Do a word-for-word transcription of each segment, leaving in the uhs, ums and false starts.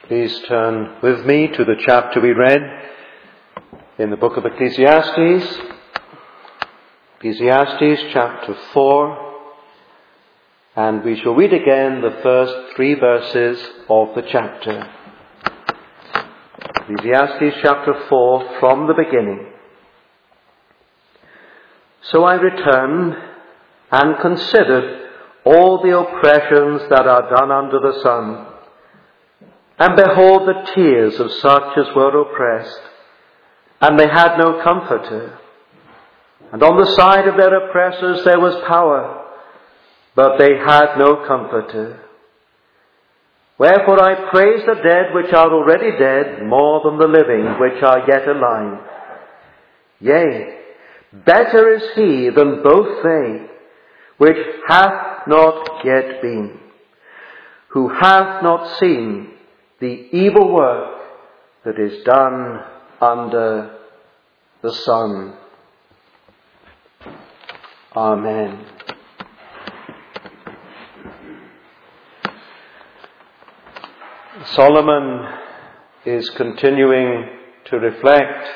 Please turn with me to the chapter we read in the book of Ecclesiastes. Ecclesiastes chapter four. And we shall read again the first three verses of the chapter. Ecclesiastes chapter four, from the beginning. So I returned and considered all the oppressions that are done under the sun. And behold the tears of such as were oppressed, and they had no comforter. And on the side of their oppressors there was power, but they had no comforter. Wherefore I praise the dead which are already dead more than the living which are yet alive. Yea, better is he than both they, which hath not yet been, who hath not seen the evil work that is done under the sun. Amen. Solomon is continuing to reflect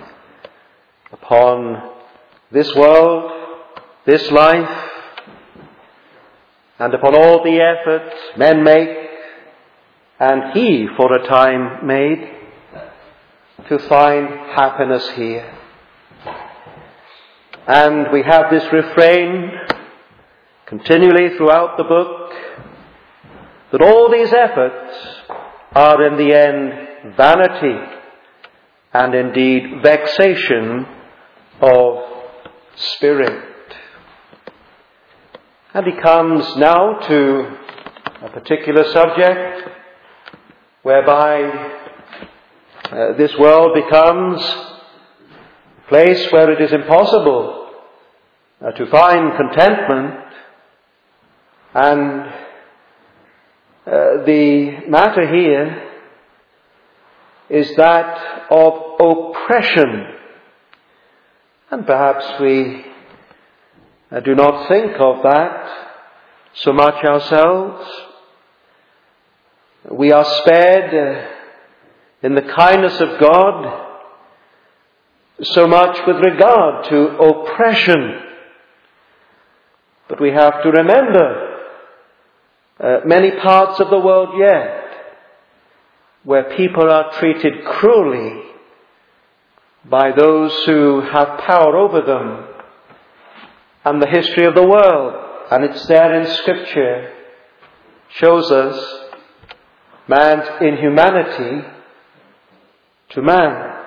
upon this world, this life, and upon all the efforts men make, and he for a time made, to find happiness here. And we have this refrain continually throughout the book, that all these efforts are in the end vanity and indeed vexation of spirit. And he comes now to a particular subject whereby uh, this world becomes a place where it is impossible uh, to find contentment, and uh, the matter here is that of oppression. And perhaps we uh, do not think of that so much ourselves. We are spared uh, in the kindness of God so much with regard to oppression. But we have to remember uh, many parts of the world yet where people are treated cruelly by those who have power over them. And the history of the world, and it's there in Scripture, shows us man's inhumanity to man.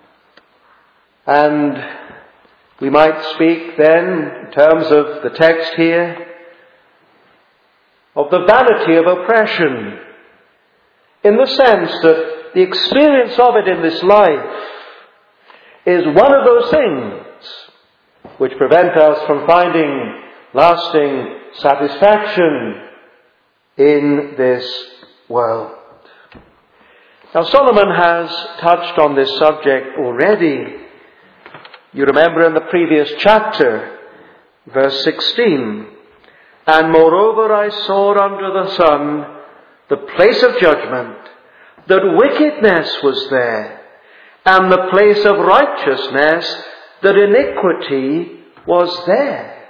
And we might speak then, in terms of the text here, of the vanity of oppression, in the sense that the experience of it in this life is one of those things which prevent us from finding lasting satisfaction in this world. Now Solomon has touched on this subject already. You remember in the previous chapter, verse sixteen, and moreover I saw under the sun the place of judgment, that wickedness was there, and the place of righteousness, that iniquity was there.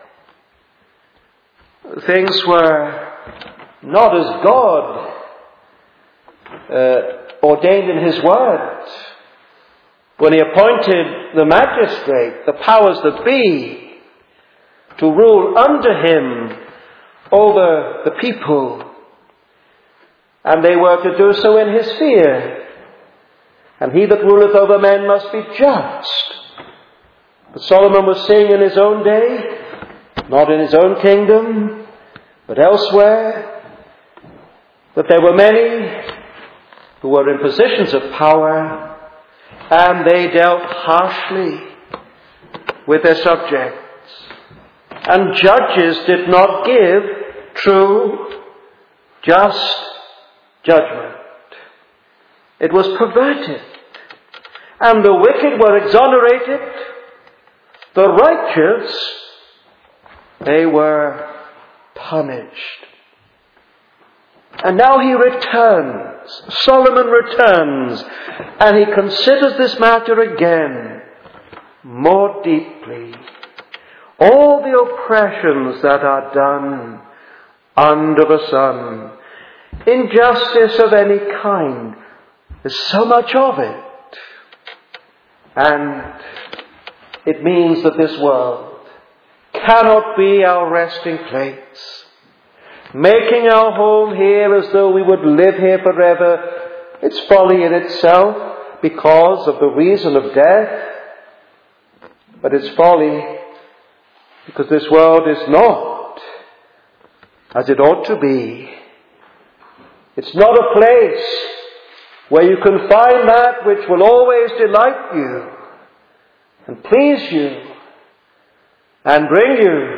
Things were not as God uh, ordained in His Word when He appointed the magistrate, the powers that be, to rule under Him over the people. And they were to do so in His fear. And he that ruleth over men must be just. But Solomon was seeing in his own day, not in his own kingdom, but elsewhere, that there were many who were in positions of power, and they dealt harshly with their subjects. And judges did not give true, just judgment. It was perverted. And the wicked were exonerated. The righteous, they were punished. And now he returns silence. Solomon returns, and he considers this matter again more deeply. All the oppressions that are done under the sun, injustice of any kind, there's so much of it. And it means that this world cannot be our resting place. Making our home here as though we would live here forever, it's folly in itself because of the reason of death. But it's folly because this world is not as it ought to be. It's not a place where you can find that which will always delight you and please you and bring you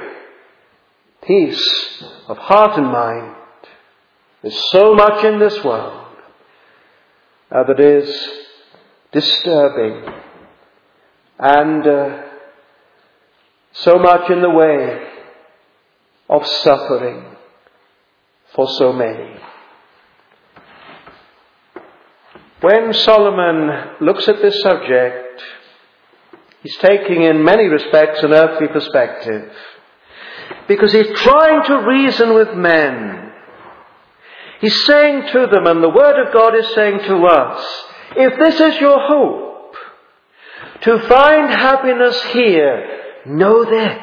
peace of heart and mind. There's so much in this world uh, that is disturbing and uh, so much in the way of suffering for so many. When Solomon looks at this subject, he's taking in many respects an earthly perspective, because he's trying to reason with men. He's saying to them, and the Word of God is saying to us, if this is your hope, to find happiness here, know this.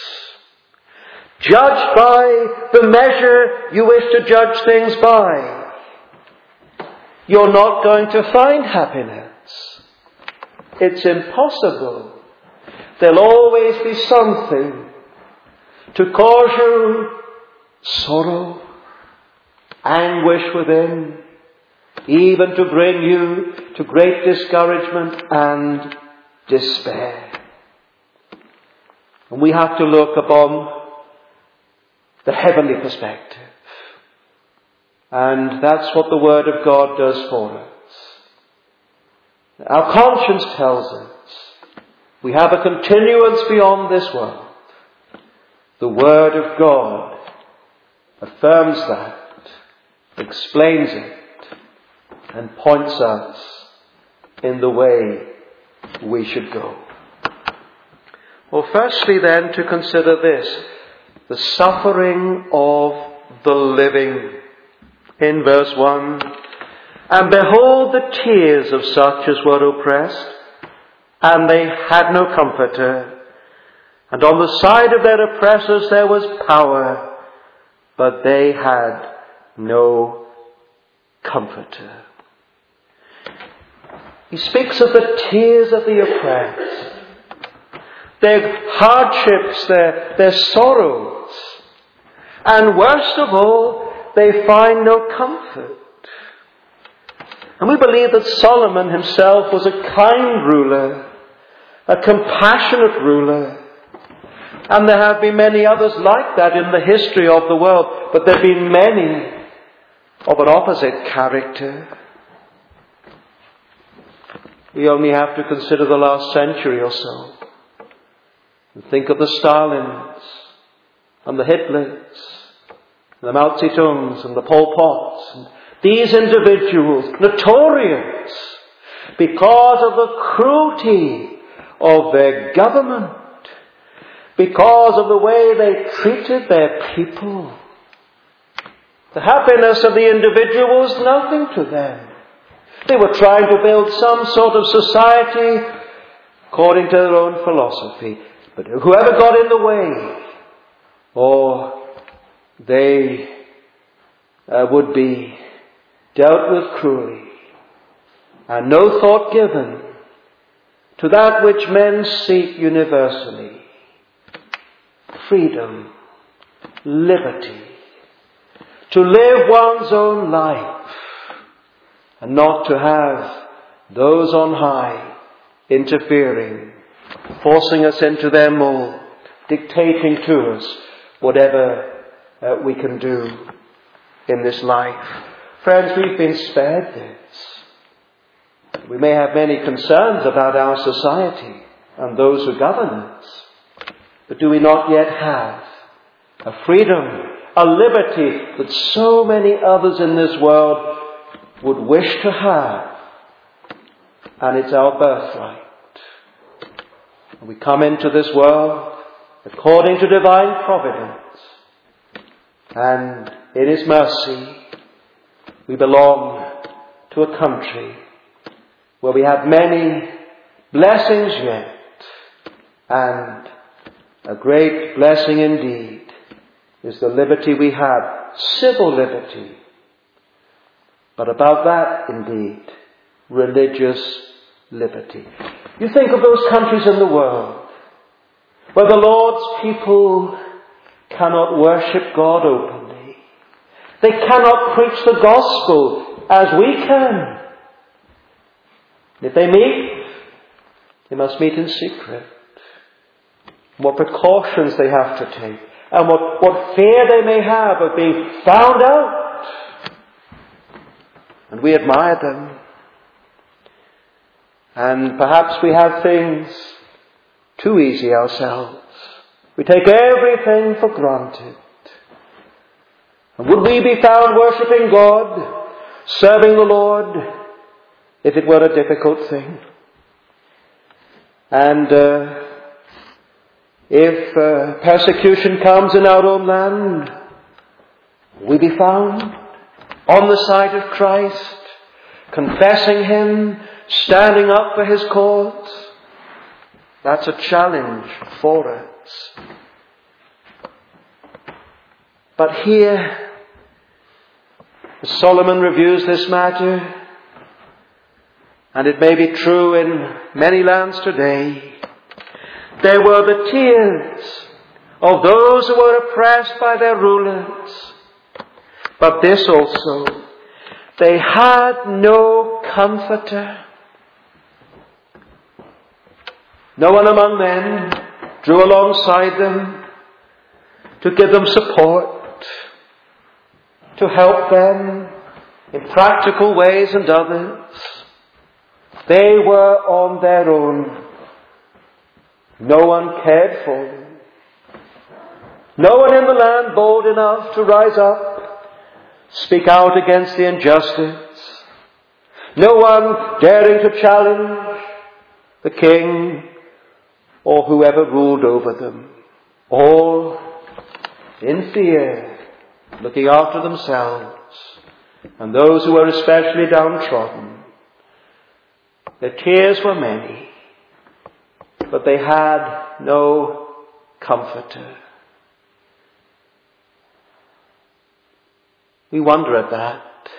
Judge by the measure you wish to judge things by. You're not going to find happiness. It's impossible. There'll always be something to cause you sorrow, anguish within, even to bring you to great discouragement and despair. And we have to look upon the heavenly perspective. And that's what the Word of God does for us. Our conscience tells us we have a continuance beyond this world. The Word of God affirms that, explains it, and points us in the way we should go. Well, firstly then, to consider this, the suffering of the living. In verse one, and behold the tears of such as were oppressed, and they had no comforter. And on the side of their oppressors there was power, but they had no comforter. He speaks of the tears of the oppressed, their hardships, their, their sorrows, and worst of all, they find no comfort. And we believe that Solomon himself was a kind ruler, a compassionate ruler. And there have been many others like that in the history of the world, but there have been many of an opposite character. We only have to consider the last century or so. And think of the Stalins and the Hitlers, the Mao Zedongs and the Pol Pots. And these individuals, notorious because of the cruelty of their government, because of the way they treated their people. The happiness of the individual was nothing to them. They were trying to build some sort of society according to their own philosophy. But whoever got in the way, or they uh, would be dealt with cruelly, and no thought given to that which men seek universally: freedom, liberty, to live one's own life, and not to have those on high interfering, forcing us into their mold, dictating to us whatever uh, we can do in this life. Friends, we've been spared this. We may have many concerns about our society and those who govern us, but do we not yet have a freedom, a liberty that so many others in this world would wish to have, and it's our birthright. We come into this world according to divine providence, and in His mercy we belong to a country where we have many blessings yet, and a great blessing indeed is the liberty we have, civil liberty, but above that, indeed, religious liberty. You think of those countries in the world where the Lord's people cannot worship God openly. They cannot preach the gospel as we can. If they meet, they must meet in secret. What precautions they have to take, and what, what fear they may have of being found out. And we admire them. And perhaps we have things too easy ourselves. We take everything for granted. And would we be found worshipping God, serving the Lord, if it were a difficult thing? And uh, if uh, persecution comes in our own land, will we be found on the side of Christ, confessing Him, standing up for His cause? That's a challenge for us. But here, as Solomon reviews this matter, and it may be true in many lands today, there were the tears of those who were oppressed by their rulers. But this also, they had no comforter. No one among them drew alongside them to give them support, to help them in practical ways and others. They were on their own. No one cared for them. No one in the land bold enough to rise up, speak out against the injustice. No one daring to challenge the king or whoever ruled over them. All in fear, looking after themselves and those who were especially downtrodden. Their tears were many, but they had no comforter. We wonder at that.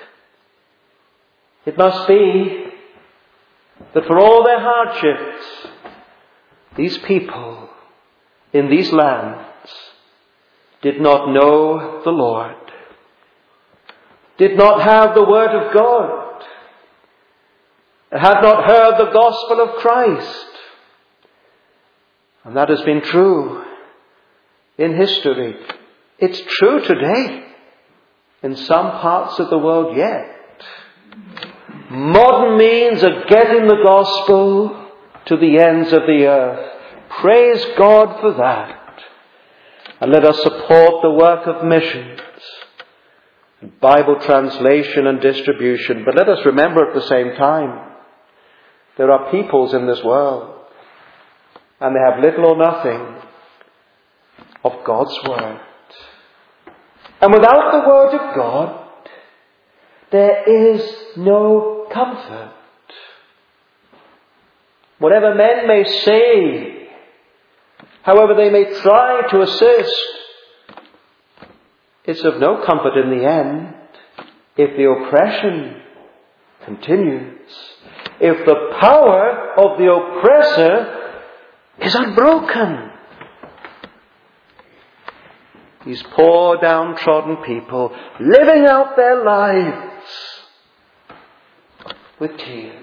It must be that for all their hardships, these people in these lands did not know the Lord, did not have the Word of God, had not heard the gospel of Christ. And that has been true in history. It's true today in some parts of the world yet. Modern means of getting the gospel to the ends of the earth. Praise God for that. And let us support the work of missions, Bible translation and distribution. But let us remember at the same time, there are peoples in this world, and they have little or nothing of God's Word. And without the Word of God, there is no comfort. Whatever men may say, however they may try to assist, it's of no comfort in the end if the oppression continues, if the power of the oppressor is unbroken. These poor downtrodden people living out their lives with tears.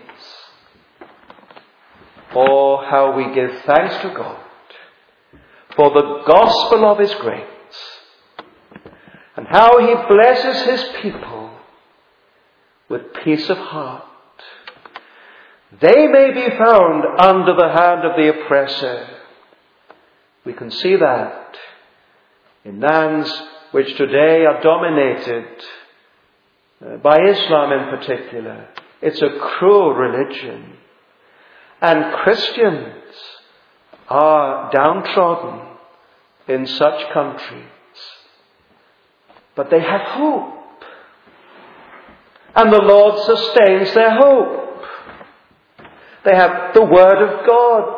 Oh, how we give thanks to God for the gospel of His grace, and how He blesses His people with peace of heart. They may be found under the hand of the oppressor. We can see that in lands which today are dominated uh, by Islam in particular. It's a cruel religion. And Christians are downtrodden in such countries. But they have hope. And the Lord sustains their hope. They have the Word of God.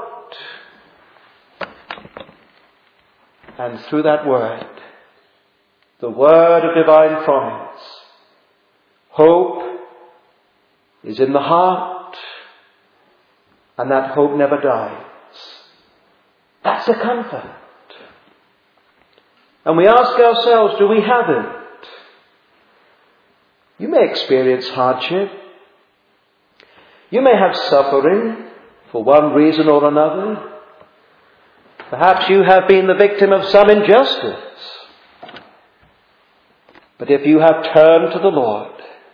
And through that Word, the Word of divine promise, hope is in the heart, and that hope never dies. That's a comfort. And we ask ourselves, do we have it? You may experience hardship. You may have suffering for one reason or another. Perhaps you have been the victim of some injustice. But if you have turned to the Lord,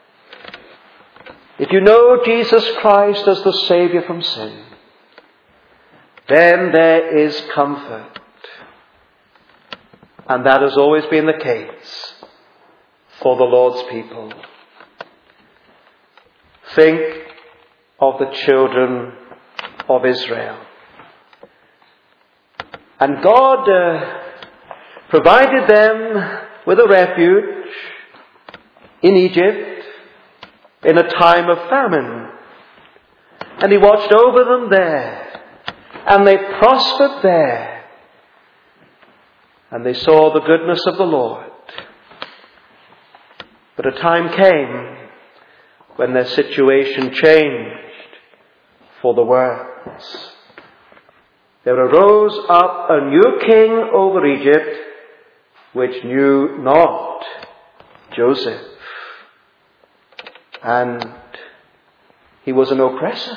if you know Jesus Christ as the Saviour from sin, then there is comfort. And that has always been the case for the Lord's people. Think of the children of Israel. And God uh, provided them with a refuge in Egypt in a time of famine. And He watched over them there. And they prospered there. And they saw the goodness of the Lord. But a time came when their situation changed for the worse. There arose up a new king over Egypt, which knew not Joseph. And he was an oppressor,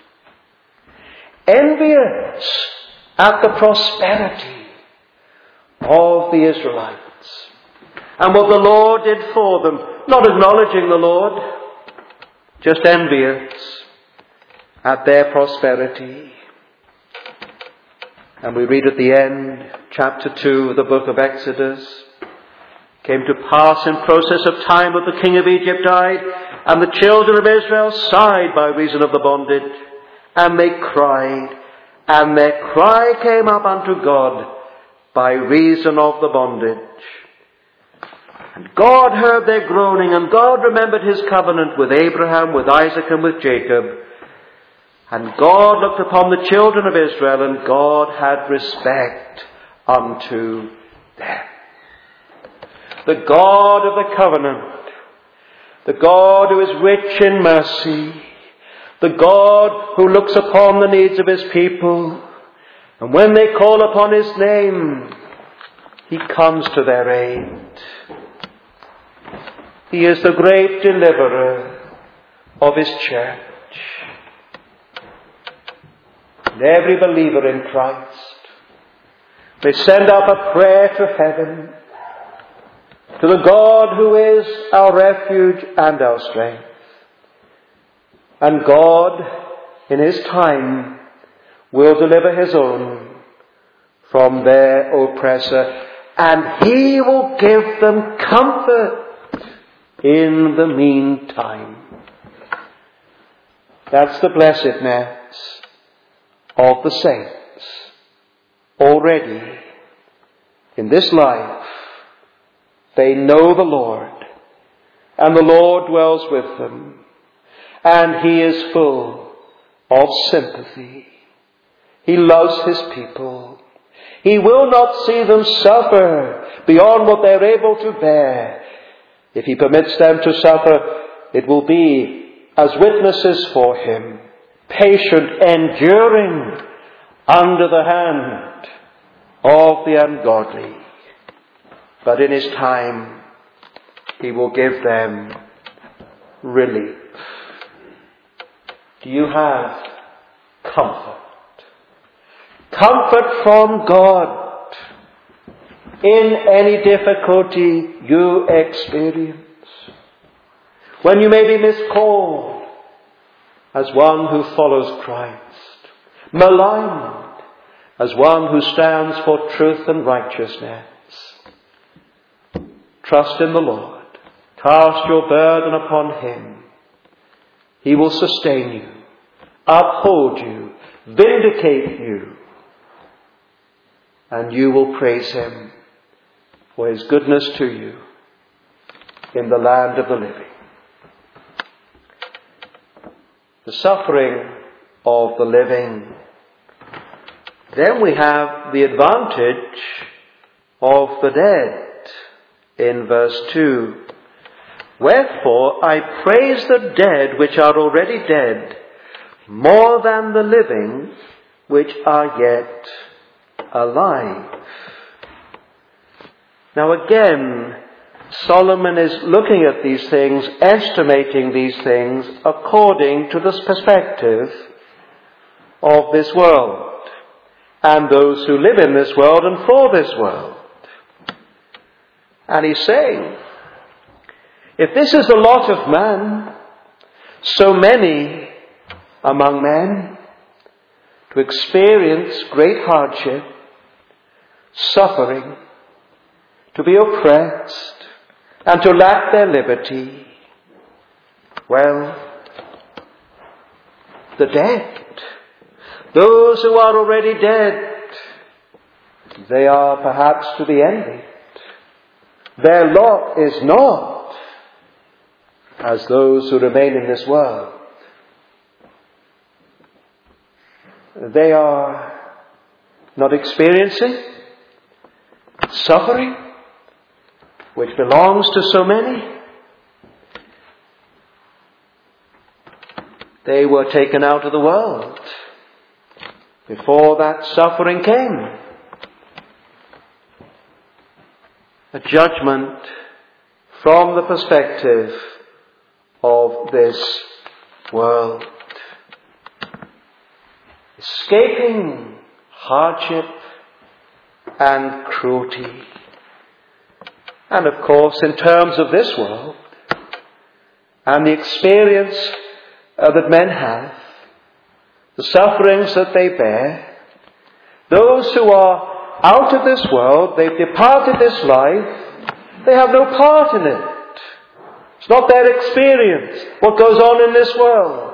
envious at the prosperity of the Israelites and what the Lord did for them, not acknowledging the Lord, just envious at their prosperity. And we read at the end, chapter two of the book of Exodus, came to pass in process of time that the king of Egypt died, and the children of Israel sighed by reason of the bondage, and they cried, and their cry came up unto God by reason of the bondage. And God heard their groaning, and God remembered His covenant with Abraham, with Isaac, and with Jacob. And God looked upon the children of Israel, and God had respect unto them. The God of the covenant, the God who is rich in mercy, the God who looks upon the needs of His people, and when they call upon His name, He comes to their aid. He is the great deliverer of His church. And every believer in Christ may send up a prayer to heaven, to the God who is our refuge and our strength. And God, in His time, will deliver His own from their oppressor, and He will give them comfort in the meantime. That's the blessedness of the saints. Already, in this life, they know the Lord, and the Lord dwells with them, and He is full of sympathy. He loves His people. He will not see them suffer beyond what they're able to bear. If He permits them to suffer, it will be as witnesses for Him, patient, enduring under the hand of the ungodly. But in His time, He will give them relief. Do you have comfort? Comfort from God in any difficulty you experience. When you may be miscalled as one who follows Christ, maligned as one who stands for truth and righteousness. Trust in the Lord. Cast your burden upon him. He will sustain you, uphold you, vindicate you, and you will praise him for his goodness to you in the land of the living. The suffering of the living. Then we have the advantage of the dead in verse two. Wherefore I praise the dead which are already dead, more than the living which are yet alive. Now again, Solomon is looking at these things, estimating these things according to this perspective of this world and those who live in this world and for this world. And he's saying, if this is the lot of man, so many among men, to experience great hardship, suffering, to be oppressed, and to lack their liberty, well, the dead, those who are already dead, they are perhaps to be envied. Their lot is not as those who remain in this world. They are not experiencing suffering, which belongs to so many. They were taken out of the world before that suffering came. A judgment from the perspective of this world. Escaping hardship and cruelty. And of course, in terms of this world and the experience uh, that men have, the sufferings that they bear, those who are out of this world, they've departed this life, they have no part in it. It's not their experience, what goes on in this world.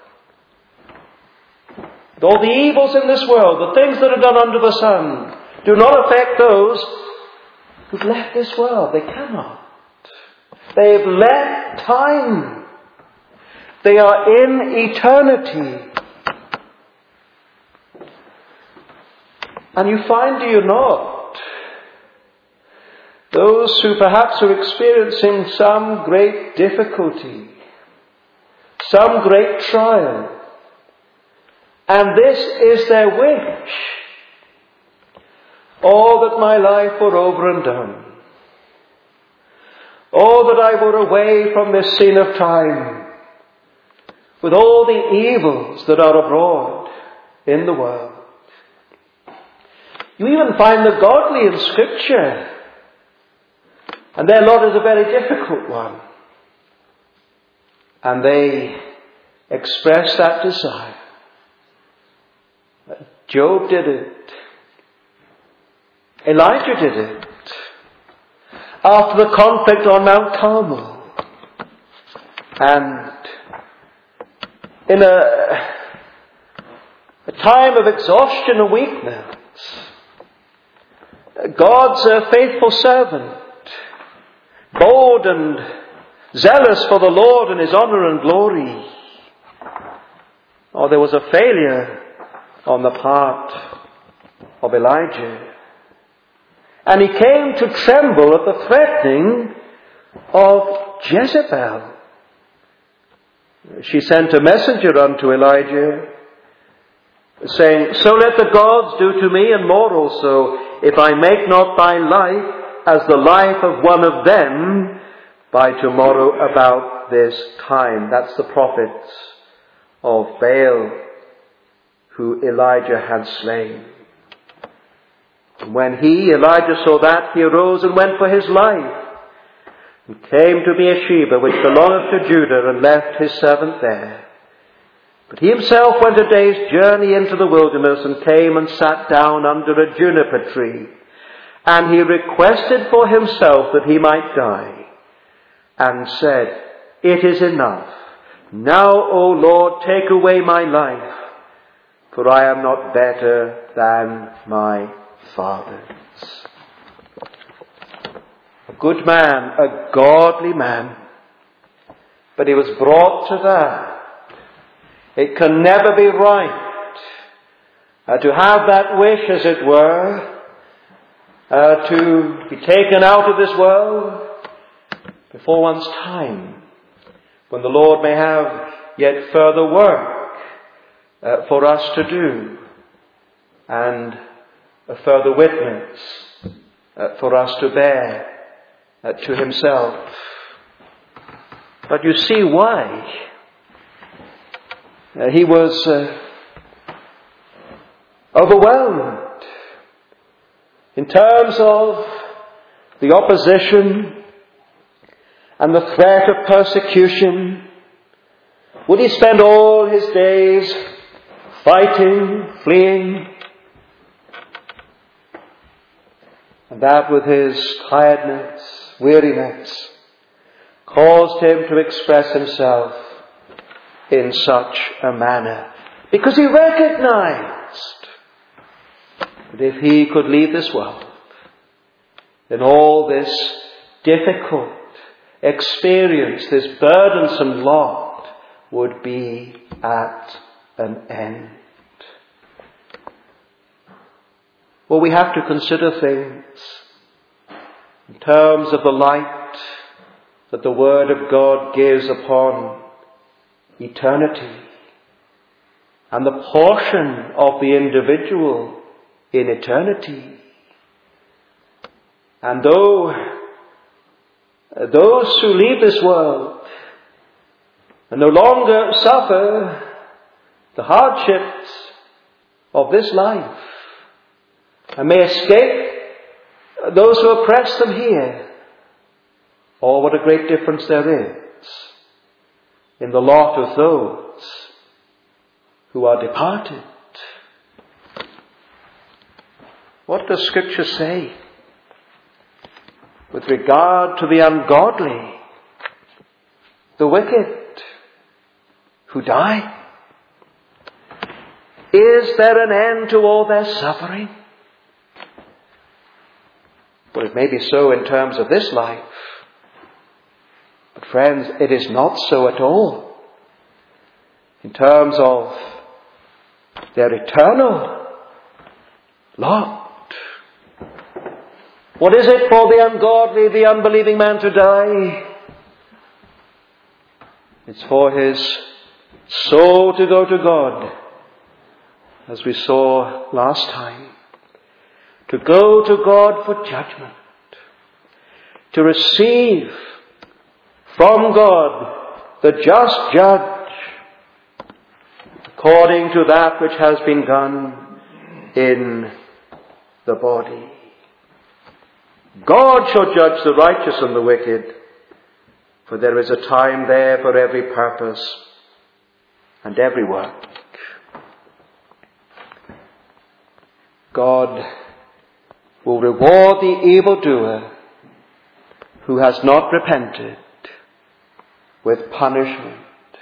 All the evils in this world, the things that are done under the sun, do not affect those who've left this world. They cannot. They've left time. They are in eternity. And you find, do you not, those who perhaps are experiencing some great difficulty, some great trial, and this is their wish, oh, that my life were over and done. Oh, that I were away from this scene of time, with all the evils that are abroad in the world. You even find the godly in Scripture, and their lot is a very difficult one. And they express that desire. Job did it. Elijah did it. After the conflict on Mount Carmel. And in a, a time of exhaustion and weakness, God's a faithful servant, bold and zealous for the Lord and His honour and glory. Oh, there was a failure on the part of Elijah. And he came to tremble at the threatening of Jezebel. She sent a messenger unto Elijah, saying, so let the gods do to me, and more also, if I make not thy life as the life of one of them by tomorrow about this time. That's the prophets of Baal who Elijah had slain. And when he, Elijah, saw that, he arose and went for his life, and came to Beersheba, which belongeth to Judah, and left his servant there. But he himself went a day's journey into the wilderness, and came and sat down under a juniper tree. And he requested for himself that he might die, and said, "It is enough. Now, O Lord, take away my life, for I am not better than my fathers." A good man, a godly man, but he was brought to that. It can never be right uh, to have that wish, as it were, uh, to be taken out of this world before one's time, when the Lord may have yet further work uh, for us to do, and a further witness uh, for us to bear uh, to Himself. But you see why. Uh, he was uh, overwhelmed in terms of the opposition and the threat of persecution. Would he spend all his days fighting, fleeing? And that, with his tiredness, weariness, caused him to express himself in such a manner, because he recognized that if he could leave this world, then all this difficult experience, this burdensome lot, would be at an end. Well, we have to consider things in terms of the light that the Word of God gives upon eternity and the portion of the individual in eternity. And though those who leave this world and no longer suffer the hardships of this life and may escape those who oppress them here, oh, what a great difference there is in the lot of those who are departed. What does Scripture say with regard to the ungodly, the wicked, who die? Is there an end to all their suffering? Well, it may be so in terms of this life. But friends, it is not so at all in terms of their eternal lot. What is it for the ungodly, the unbelieving man to die? It's for his soul to go to God, as we saw last time. To go to God for judgment. To receive from God, the just judge, according to that which has been done in the body. God shall judge the righteous and the wicked, for there is a time there for every purpose and every work. God will reward the evildoer who has not repented with punishment.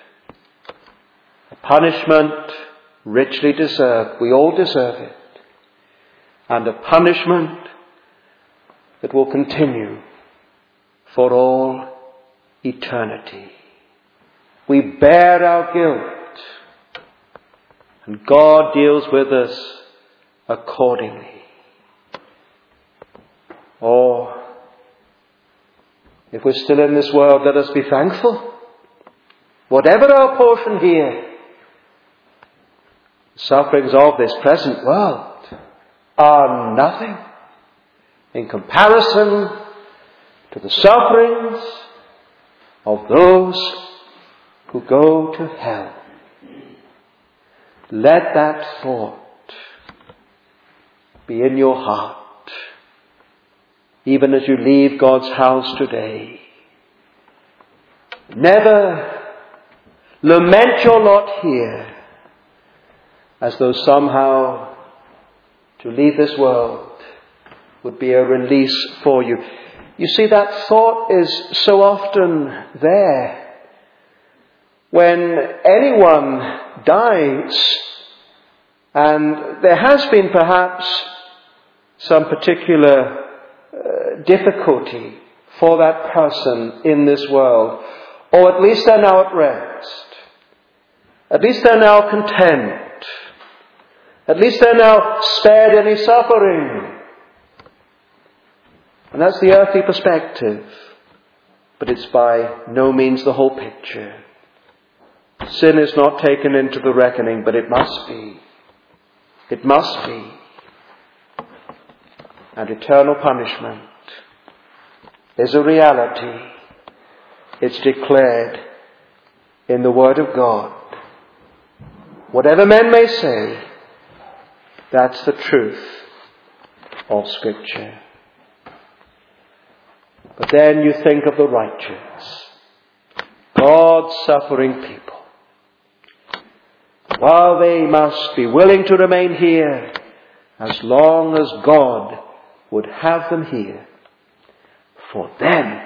A punishment richly deserved. We all deserve it. And a punishment that will continue for all eternity. We bear our guilt, and God deals with us accordingly. Or, if we're still in this world, let us be thankful. Whatever our portion here, the sufferings of this present world are nothing in comparison to the sufferings of those who go to hell. Let that thought be in your heart, even as you leave God's house today. Never lament your lot here as though somehow to leave this world would be a release for you. You see, that thought is so often there. When anyone dies, and there has been perhaps some particular uh, difficulty for that person in this world, or at least they're now at rest. At least they're now content. At least they're now spared any suffering. And that's the earthly perspective. But it's by no means the whole picture. Sin is not taken into the reckoning, but it must be. It must be. And eternal punishment is a reality. It's declared in the Word of God. Whatever men may say, that's the truth of Scripture. But then you think of the righteous, God's suffering people. While they must be willing to remain here as long as God would have them here, for them,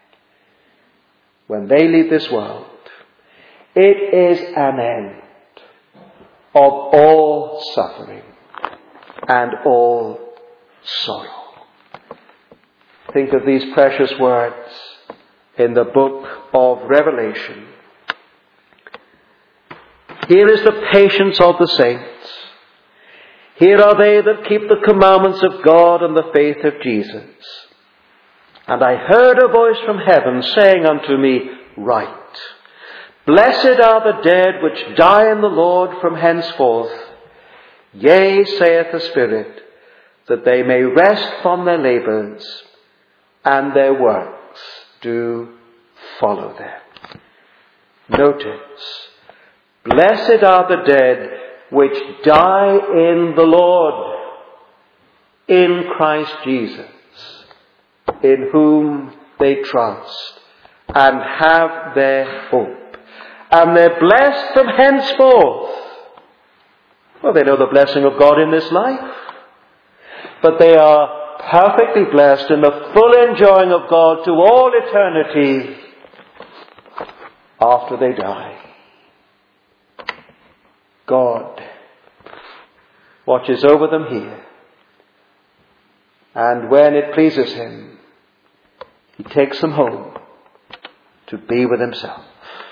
when they leave this world, it is an end of all suffering and all sorrow. Think of these precious words in the book of Revelation. Here is the patience of the saints. Here are they that keep the commandments of God and the faith of Jesus. And I heard a voice from heaven saying unto me, Write, Blessed are the dead which die in the Lord from henceforth. Yea, saith the Spirit, that they may rest from their labours, and their works do follow them. Notice, blessed are the dead which die in the Lord, in Christ Jesus, in whom they trust and have their hope. And they're blessed from henceforth. Well, they know the blessing of God in this life, but they are perfectly blessed in the full enjoying of God to all eternity after they die. God watches over them here, and when it pleases Him, He takes them home to be with Himself.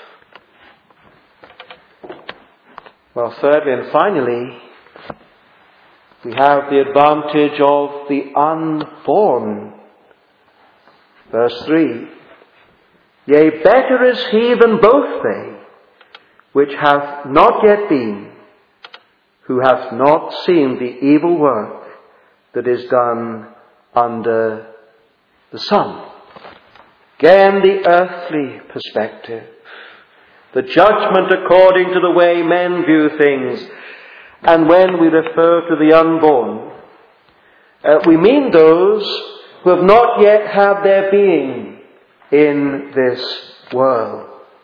Well, thirdly and finally, we have the advantage of the unborn. Verse three. Yea, better is he than both they, which hath not yet been, who hath not seen the evil work that is done under the sun. Again, the earthly perspective. The judgment according to the way men view things. And when we refer to the unborn, uh, we mean those who have not yet had their being in this world.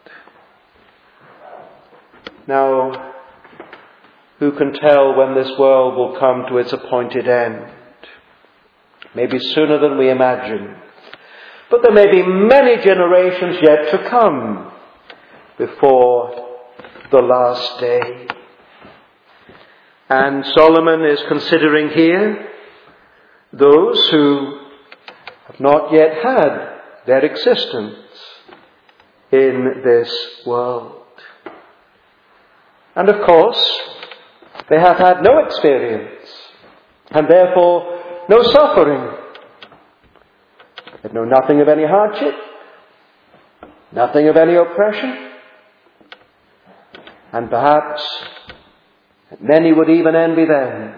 Now, who can tell when this world will come to its appointed end? Maybe sooner than we imagine. But there may be many generations yet to come before the last day. And Solomon is considering here those who have not yet had their existence in this world. And of course, they have had no experience, and therefore no suffering. They know nothing of any hardship, nothing of any oppression, and perhaps many would even envy them.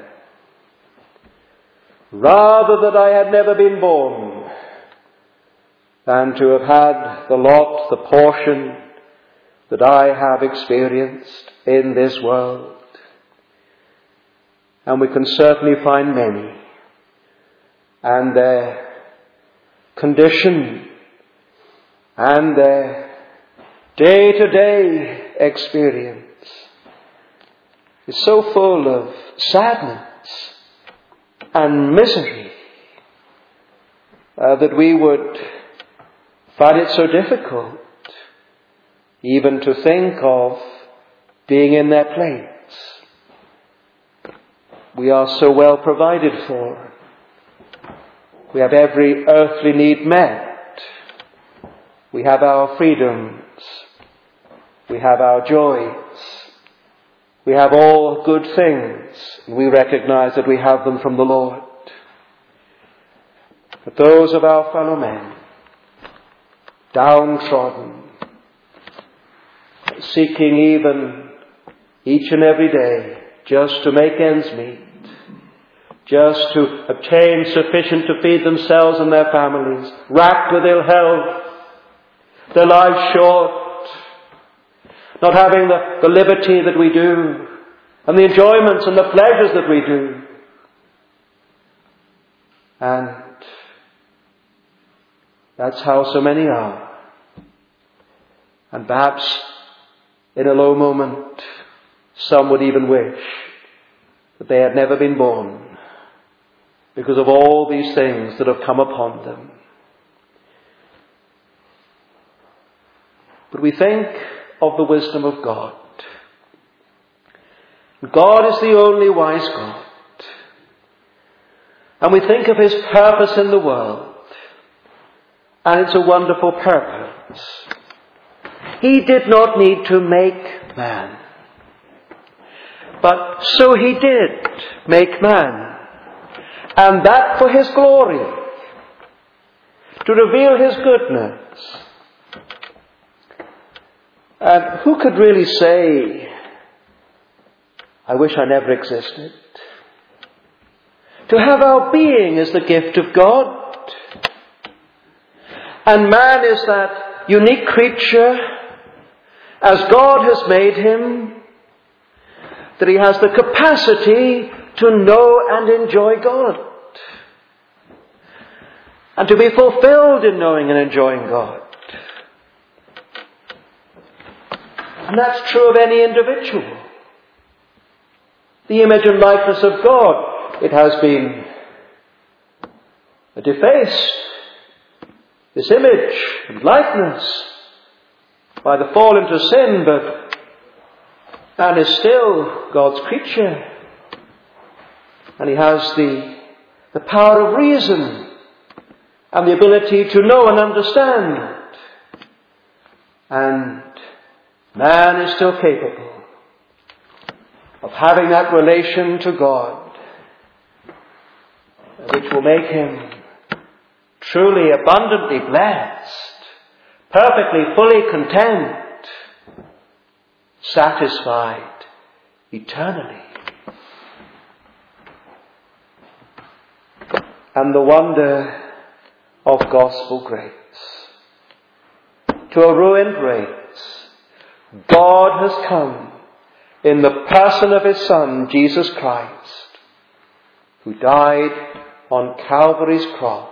Rather that I had never been born than to have had the lot, the portion that I have experienced in this world. And we can certainly find many, and their condition and their day-to-day experience is so full of sadness and misery uh, that we would find it so difficult even to think of being in their place. We are so well provided for. We have every earthly need met. We have our freedoms. We have our joys. We have all good things. And we recognize that we have them from the Lord. But those of our fellow men, downtrodden, seeking even each and every day just to make ends meet, just to obtain sufficient to feed themselves and their families, racked with ill health, their lives short, not having the, the liberty that we do, and the enjoyments and the pleasures that we do. And that's how so many are. And perhaps in a low moment, some would even wish that they had never been born, because of all these things that have come upon them. But we think of the wisdom of God. God is the only wise God. And we think of His purpose in the world. And it's a wonderful purpose. He did not need to make man. But so He did make man. And that for His glory. To reveal His goodness. And who could really say, I wish I never existed? To have our being is the gift of God. And man is that unique creature, as God has made him, that he has the capacity to know and enjoy God. And to be fulfilled in knowing and enjoying God. And that's true of any individual. The image and likeness of God, it has been defaced, this image and likeness, by the fall into sin, but man is still God's creature. And he has the, the power of reason and the ability to know and understand. And man is still capable of having that relation to God, which will make him truly abundantly blessed, perfectly, fully content, satisfied eternally. And the wonder of gospel grace. To a ruined race, God has come in the person of His Son, Jesus Christ, who died on Calvary's cross,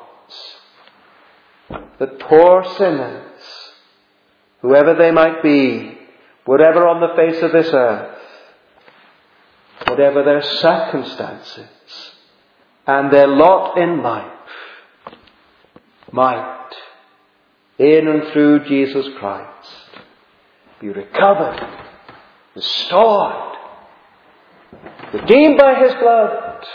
that poor sinners, whoever they might be, whatever on the face of this earth, whatever their circumstances and their lot in life, might, in and through Jesus Christ, be recovered, restored, redeemed by His blood,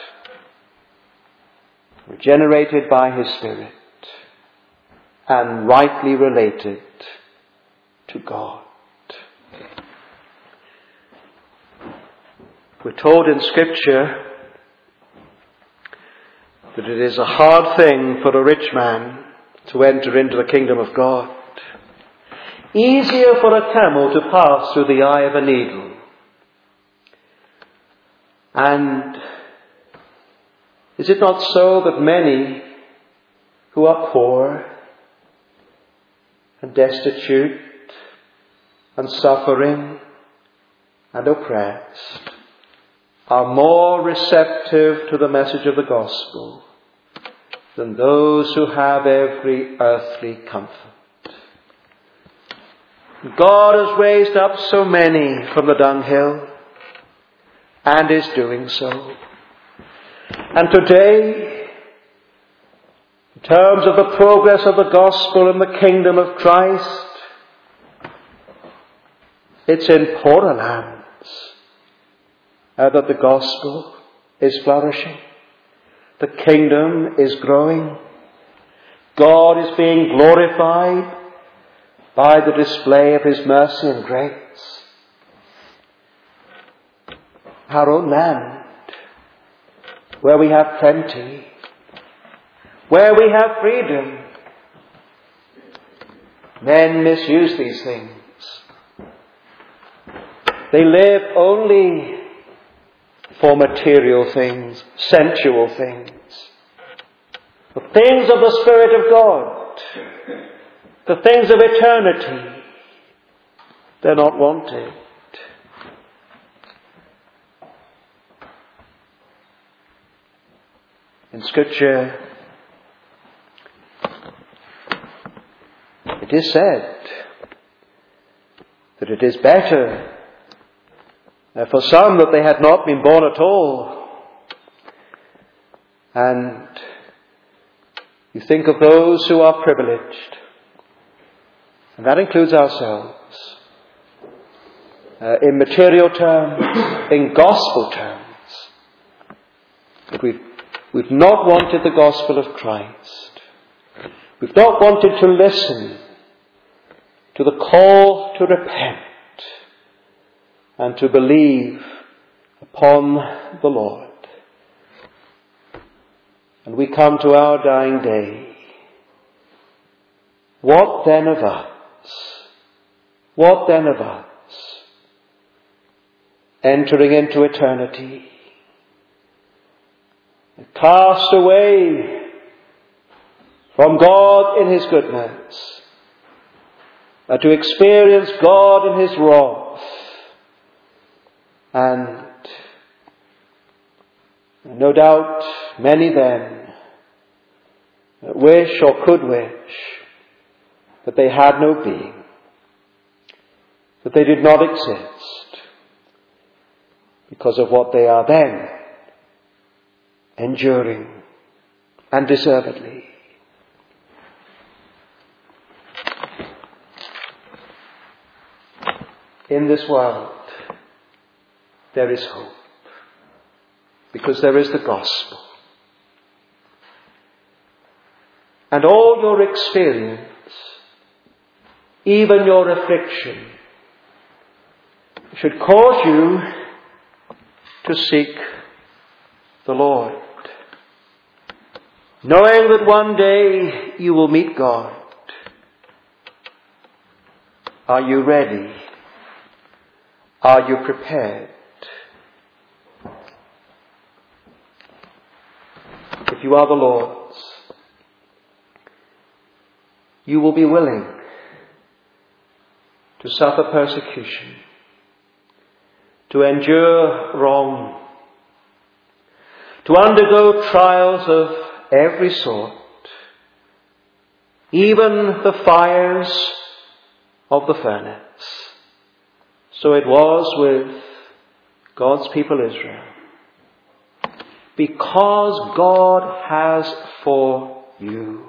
regenerated by His Spirit, and rightly related to God. We're told in Scripture that it is a hard thing for a rich man to enter into the kingdom of God. Easier for a camel to pass through the eye of a needle. And is it not so that many who are poor and destitute and suffering and oppressed are more receptive to the message of the gospel than those who have every earthly comfort? God has raised up so many from the dunghill and is doing so. And today, in terms of the progress of the gospel and the kingdom of Christ, it's in poorer lands uh, that the gospel is flourishing. The kingdom is growing. God is being glorified by the display of His mercy and grace. Our own land, where we have plenty, where we have freedom, men misuse these things. They live only for material things, sensual things. The things of the Spirit of God, the things of eternity, they're not wanted. In Scripture, it is said that it is better for some that they had not been born at all. And you think of those who are privileged, and that includes ourselves, uh, in material terms, in gospel terms, that we've, we've not wanted the gospel of Christ. We've not wanted to listen to the call to repent and to believe upon the Lord. And we come to our dying day. What then of us? What then of us? Entering into eternity, cast away from God in His goodness, uh, to experience God in His wrath, and no doubt many then wish or could wish that they had no being, that they did not exist, because of what they are then enduring, and deservedly. In this world, there is hope, because there is the gospel. And all your experience, even your affliction, should cause you to seek the Lord, knowing that one day you will meet God. Are you ready? Are you prepared? If you are the Lord's, you will be willing to suffer persecution, to endure wrong, to undergo trials of every sort, even the fires of the furnace. So it was with God's people Israel. Because God has for you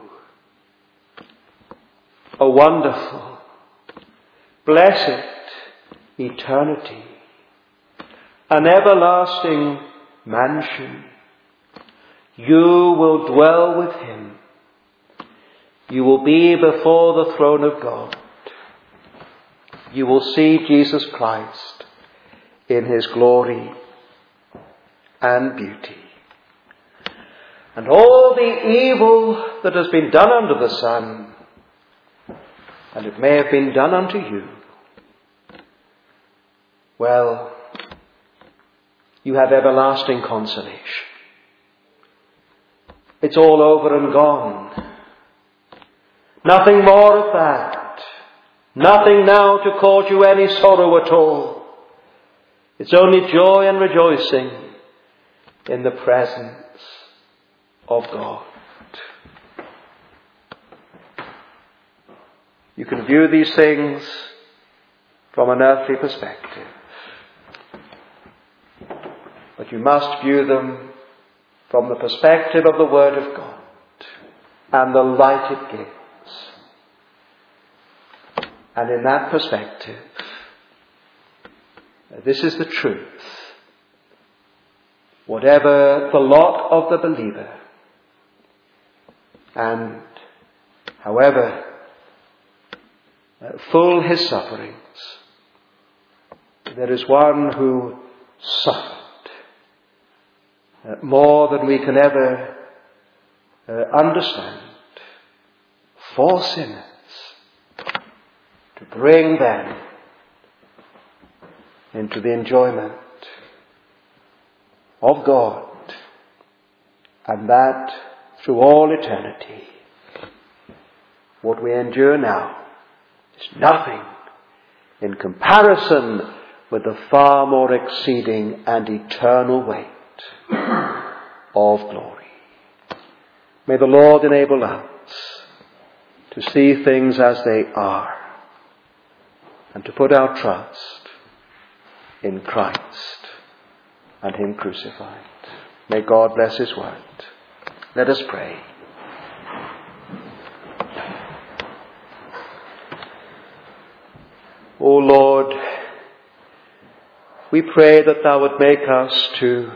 a wonderful, blessed eternity, an everlasting mansion. You will dwell with Him. You will be before the throne of God. You will see Jesus Christ in His glory and beauty. And all the evil that has been done under the sun, and it may have been done unto you, well, you have everlasting consolation. It's all over and gone. Nothing more of that. Nothing now to cause you any sorrow at all. It's only joy and rejoicing in the presence of God. You can view these things from an earthly perspective, but you must view them from the perspective of the Word of God. and the light it gives. And in that perspective, this is the truth. Whatever the lot of the believer, and however full his sufferings, there is one who suffered more than we can ever uh, understand for sinners, to bring them into the enjoyment of God, and that through all eternity. What we endure now is nothing in comparison with the far more exceeding and eternal weight of glory. May the Lord enable us to see things as they are and to put our trust in Christ and Him crucified. May God bless His word. Let us pray. O Lord, we pray that Thou would make us to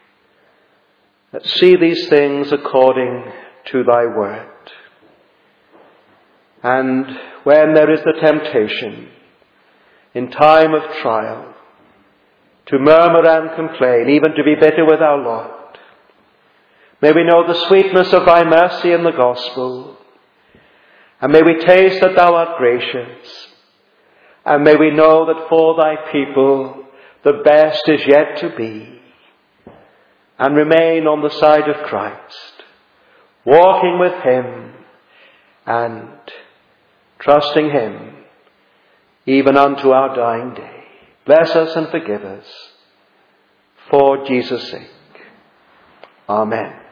see these things according to Thy word. And when there is the temptation in time of trial to murmur and complain, even to be bitter with our Lord, may we know the sweetness of Thy mercy in the gospel, and may we taste that Thou art gracious, and may we know that for Thy people the best is yet to be, and remain on the side of Christ, walking with Him and trusting Him even unto our dying day. Bless us and forgive us for Jesus' sake. Amen.